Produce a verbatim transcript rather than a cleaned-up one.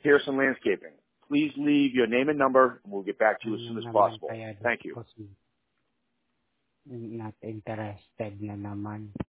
Pearson Landscaping. Please leave your name and number, and we'll get back to you as soon as possible. Thank you. Not interested na naman.